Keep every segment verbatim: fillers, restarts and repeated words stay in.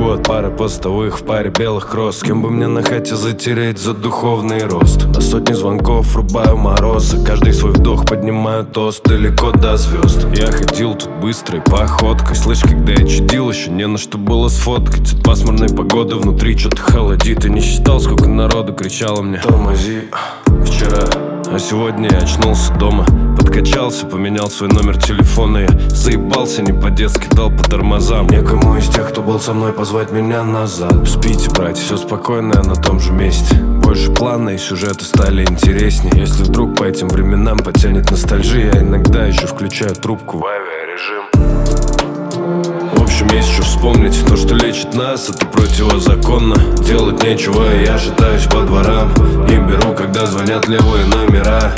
бегу от пары постовых в паре белых кросс. С кем бы мне на хате затереть за духовный рост? На сотни звонков рубаю мороз, за каждый свой вдох поднимаю тост далеко до звезд. Я ходил тут быстрой походкой, слышь, когда я чудил, еще не на что было сфоткать. От пасмурной погоды внутри что-то холодит. И не считал, сколько народу кричало мне: тормози. Вчера, а сегодня я очнулся дома, подкачался, поменял свой номер телефона. Я заебался не по-детски, дал по тормозам. Некому из тех, кто был со мной, позвать меня назад. Спите, братья, все спокойно, на том же месте. Больше плана и сюжеты стали интереснее. Если вдруг по этим временам потянет ностальжия, я иногда еще включаю трубку в авиарежим. В общем, есть что вспомнить. То, что лечит нас, это противозаконно. Делать нечего, и я шатаюсь по дворам. Не беру, когда звонят левые номера.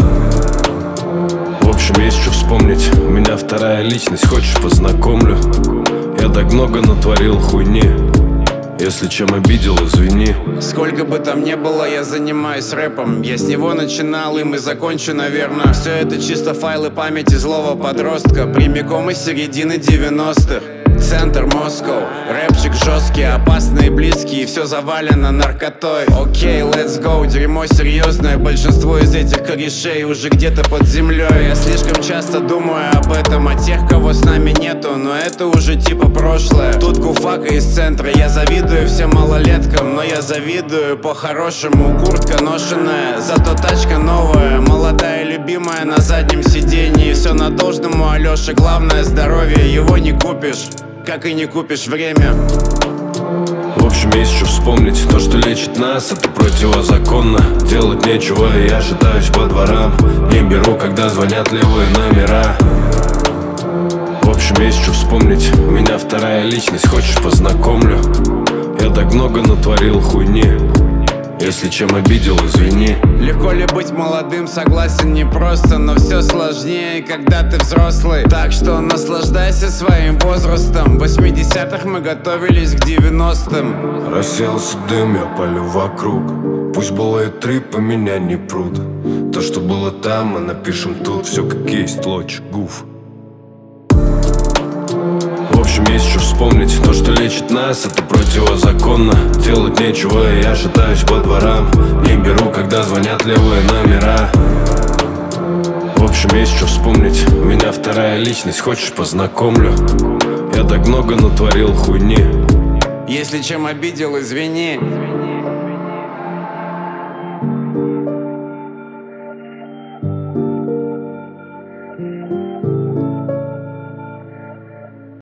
В общем, есть что вспомнить. У меня вторая личность, хочешь, познакомлю? Я так много натворил хуйни. Если чем обидел, извини. Сколько бы там ни было, я занимаюсь рэпом. Я с него начинал, им и закончу, наверное. Все это чисто файлы памяти злого подростка, прямиком из середины девяностых. Центр Москва, рэпчик жесткий, опасный и близкий, и все завалено наркотой. Окей, okay, let's go, дерьмо серьезное. Большинство из этих корешей уже где-то под землей. Я слишком часто думаю об этом, о тех, кого с нами нету, но это уже типа прошлое. Тут куфака из центра, я завидую всем малолеткам, но я завидую по-хорошему. Куртка ношеная, зато тачка новая, молодая любимая на заднем сиденье. Все на должном у Алёши, главное здоровье, его не купишь, как и не купишь время. В общем, есть что вспомнить. То, что лечит нас, это противозаконно. Делать нечего, и я шатаюсь по дворам. Не беру, когда звонят левые номера. В общем, есть что вспомнить. У меня вторая личность, хочешь, познакомлю? Я так много натворил хуйни. Если чем обидел, извини. Легко ли быть молодым, согласен, непросто, но все сложнее, когда ты взрослый. Так что наслаждайся своим возрастом. В восьмидесятых мы готовились к девяностым. Расселся дым, я палю вокруг. Пусть было и трип, по меня не прут. То, что было там, мы напишем тут. Все как есть, лоч, гуф. В общем, есть что вспомнить. То, что лечит нас, это противозаконно. Делать нечего, и я шатаюсь по дворам. Не беру, когда звонят левые номера. В общем, есть что вспомнить. У меня вторая личность, хочешь, познакомлю? Я так много натворил хуйни. Если чем обидел, извини.